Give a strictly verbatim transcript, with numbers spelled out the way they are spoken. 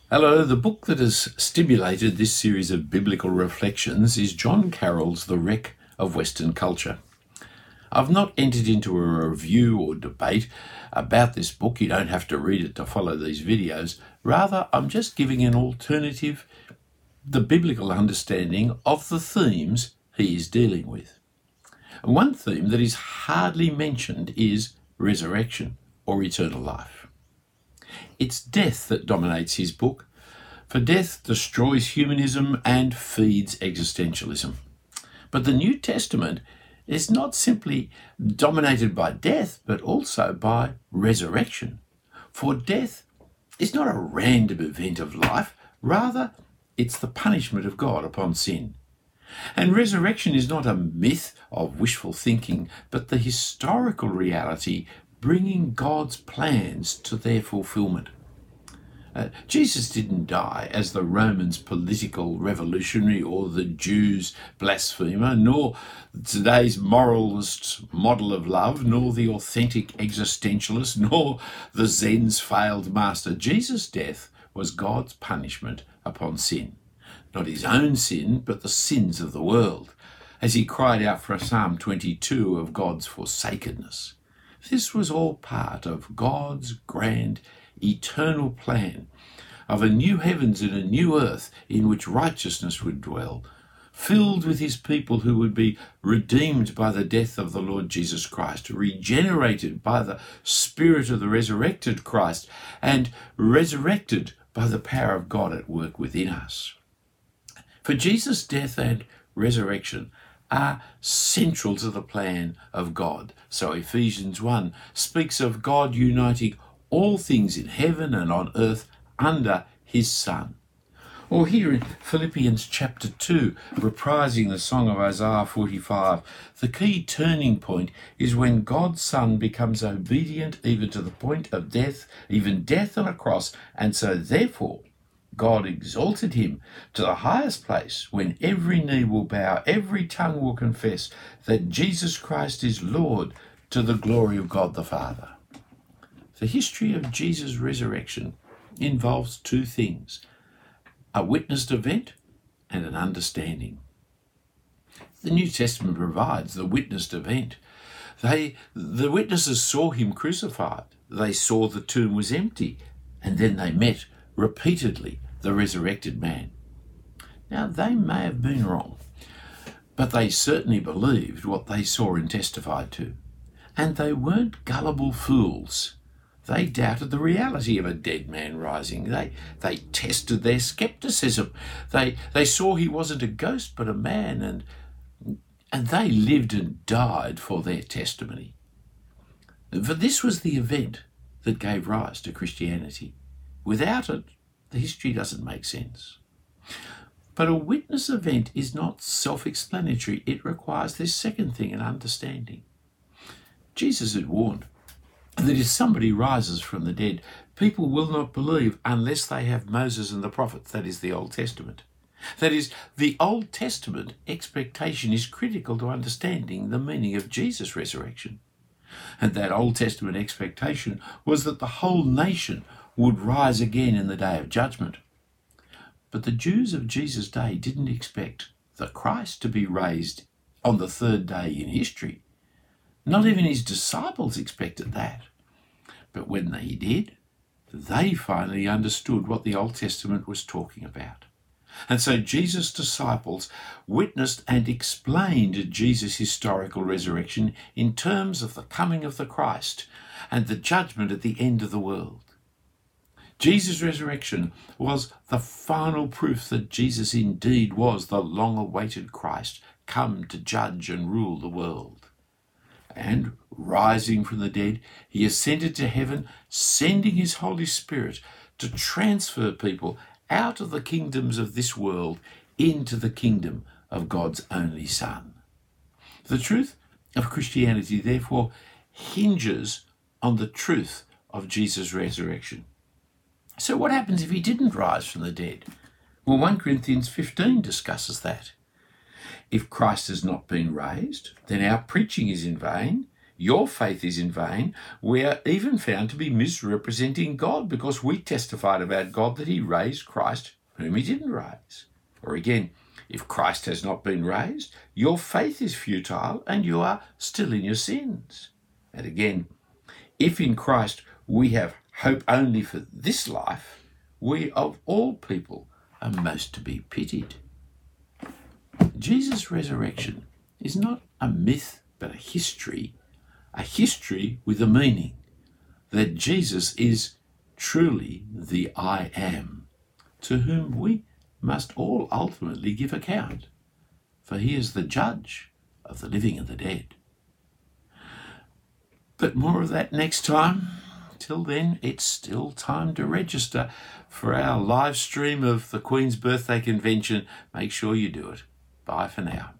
Hello, the book that has stimulated this series of biblical reflections is John Carroll's The Wreck of Western Culture. I've not entered into a review or debate about this book. You don't have to read it to follow these videos. Rather, I'm just giving an alternative, the biblical understanding of the themes he is dealing with. One theme that is hardly mentioned is resurrection or eternal life. It's death that dominates his book, for death destroys humanism and feeds existentialism. But the New Testament is not simply dominated by death, but also by resurrection. For death is not a random event of life, rather it's the punishment of God upon sin. And resurrection is not a myth of wishful thinking, but the historical reality bringing God's plans to their fulfillment. Uh, Jesus didn't die as the Romans' political revolutionary or the Jews' blasphemer, nor today's moralist model of love, nor the authentic existentialist, nor the Zen's failed master. Jesus' death was God's punishment upon sin. Not his own sin, but the sins of the world, as he cried out for Psalm twenty-two of God's forsakenness. This was all part of God's grand, eternal plan of a new heavens and a new earth in which righteousness would dwell, filled with his people who would be redeemed by the death of the Lord Jesus Christ, regenerated by the Spirit of the resurrected Christ, and resurrected by the power of God at work within us. For Jesus' death and resurrection are central to the plan of God. So Ephesians one speaks of God uniting all things in heaven and on earth under his Son. Or here in Philippians chapter two, reprising the song of Isaiah forty-five, the key turning point is when God's Son becomes obedient even to the point of death, even death on a cross, and so therefore God exalted him to the highest place when every knee will bow, every tongue will confess that Jesus Christ is Lord, to the glory of God the Father. The history of Jesus' resurrection involves two things: a witnessed event and an understanding. The New Testament provides the witnessed event. They, the witnesses saw him crucified. They saw the tomb was empty, and then they met repeatedly the resurrected man. Now, they may have been wrong, but they certainly believed what they saw and testified to. And they weren't gullible fools. They doubted the reality of a dead man rising. They they tested their skepticism. They they saw he wasn't a ghost but a man, and and they lived and died for their testimony. For this was the event that gave rise to Christianity. Without it, the history doesn't make sense. But a witness event is not self-explanatory. It requires this second thing, an understanding. Jesus had warned that if somebody rises from the dead, people will not believe unless they have Moses and the prophets, that is the Old Testament. That is, the Old Testament expectation is critical to understanding the meaning of Jesus' resurrection. And that Old Testament expectation was that the whole nation would rise again in the day of judgment. But the Jews of Jesus' day didn't expect the Christ to be raised on the third day in history. Not even his disciples expected that. But when they did, they finally understood what the Old Testament was talking about. And so Jesus' disciples witnessed and explained Jesus' historical resurrection in terms of the coming of the Christ and the judgment at the end of the world. Jesus' resurrection was the final proof that Jesus indeed was the long-awaited Christ, come to judge and rule the world. And rising from the dead, he ascended to heaven, sending his Holy Spirit to transfer people out of the kingdoms of this world into the kingdom of God's only Son. The truth of Christianity, therefore, hinges on the truth of Jesus' resurrection. So what happens if he didn't rise from the dead? Well, First Corinthians fifteen discusses that. If Christ has not been raised, then our preaching is in vain, your faith is in vain. We are even found to be misrepresenting God because we testified about God that he raised Christ, whom he didn't raise. Or again, if Christ has not been raised, your faith is futile and you are still in your sins. And again, if in Christ we have hope only for this life, we of all people are most to be pitied. Jesus' resurrection is not a myth but a history, a history with a meaning, that Jesus is truly the I Am, to whom we must all ultimately give account, for he is the judge of the living and the dead. But more of that next time. Till then, it's still time to register for our live stream of the Queen's Birthday Convention. Make sure you do it. Bye for now.